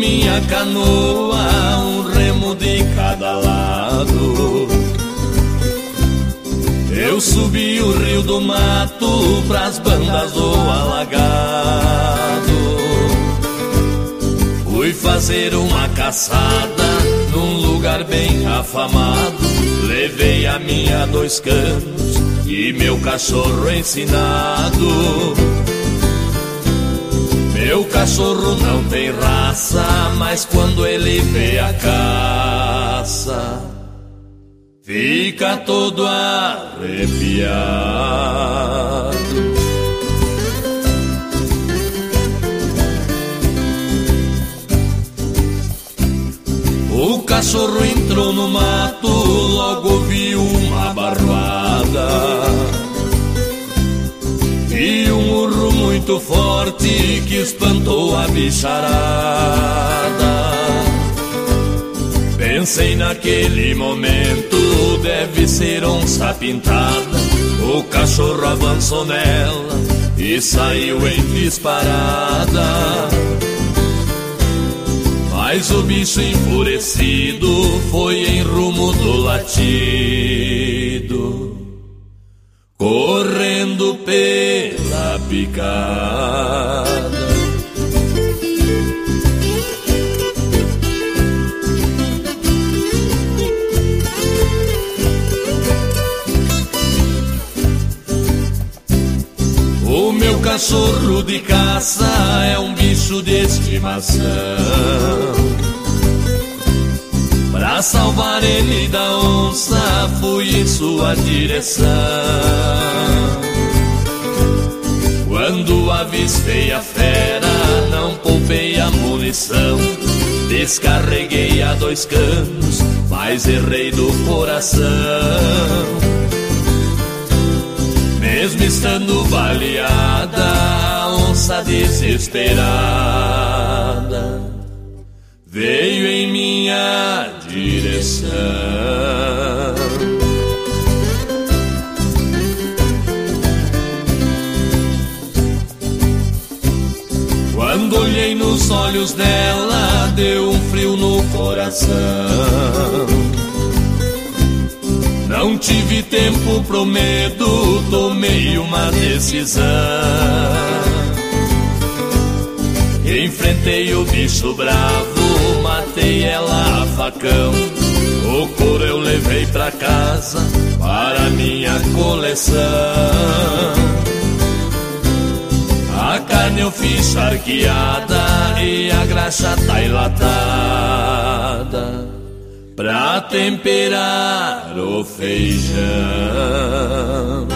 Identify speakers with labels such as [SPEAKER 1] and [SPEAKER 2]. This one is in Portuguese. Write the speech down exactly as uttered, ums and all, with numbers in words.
[SPEAKER 1] minha canoa, um remo de cada lado. Eu subi o rio do mato pras bandas do alagado. Fui fazer uma caçada num lugar bem afamado. Levei a minha dois canos e meu cachorro ensinado. Meu cachorro não tem raça, mas quando ele vê a caça, fica todo arrepiado. O cachorro entrou no mato, logo viu uma barroada. E um urro muito forte que espantou a bicharada. Pensei naquele momento, deve ser onça pintada. O cachorro avançou nela e saiu em disparada. Mas o bicho enfurecido foi em rumo do latido, correndo pela picada. O meu cachorro de caça é um bicho de estimação. Pra salvar ele da onça, fui em sua direção. Quando avistei a fera, não poupei a munição. Descarreguei a dois canos, mas errei do coração. Mesmo estando baleada, a onça desesperada veio em minha direção. Quando olhei nos olhos dela, deu um frio no coração. Não tive tempo pro medo, tomei uma decisão. Enfrentei o bicho bravo, matei ela a facão. O couro eu levei pra casa, para minha coleção. A carne eu fiz charqueada e a graxa tá enlatada, pra temperar o feijão.